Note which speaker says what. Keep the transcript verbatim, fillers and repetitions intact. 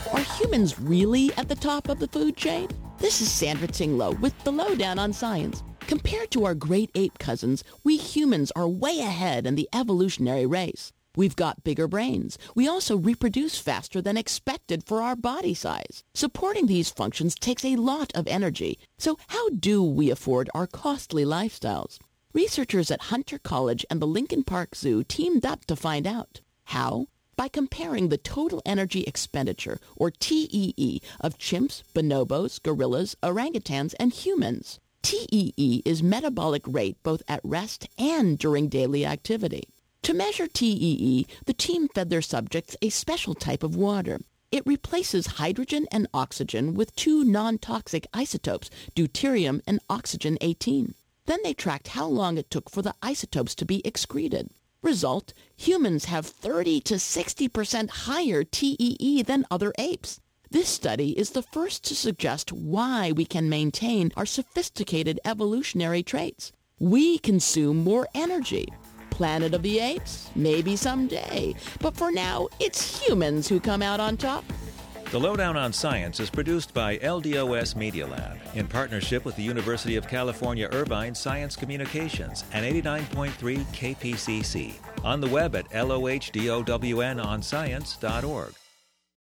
Speaker 1: Are humans really at the top of the food chain? This is Sandra Tinglow with the Lowdown on Science. Compared to our great ape cousins, we humans are way ahead in the evolutionary race. We've got bigger brains. We also reproduce faster than expected for our body size. Supporting these functions takes a lot of energy. So how do we afford our costly lifestyles? Researchers at Hunter College and the Lincoln Park Zoo teamed up to find out. How? By comparing the total energy expenditure, or T E E, of chimps, bonobos, gorillas, orangutans, and humans. T E E is metabolic rate both at rest and during daily activity. To measure T E E, the team fed their subjects a special type of water. It replaces hydrogen and oxygen with two non-toxic isotopes, deuterium and oxygen eighteen. Then they tracked how long it took for the isotopes to be excreted. Result, humans have thirty to sixty percent higher T E E than other apes. This study is the first to suggest why we can maintain our sophisticated evolutionary traits. We consume more energy. Planet of the Apes? Maybe someday. But for now, it's humans who come out on top.
Speaker 2: The Lowdown on Science is produced by L D O S Media Lab in partnership with the University of California Irvine Science Communications and eighty-nine point three K P C C. On the web at lohdownoscience dot org.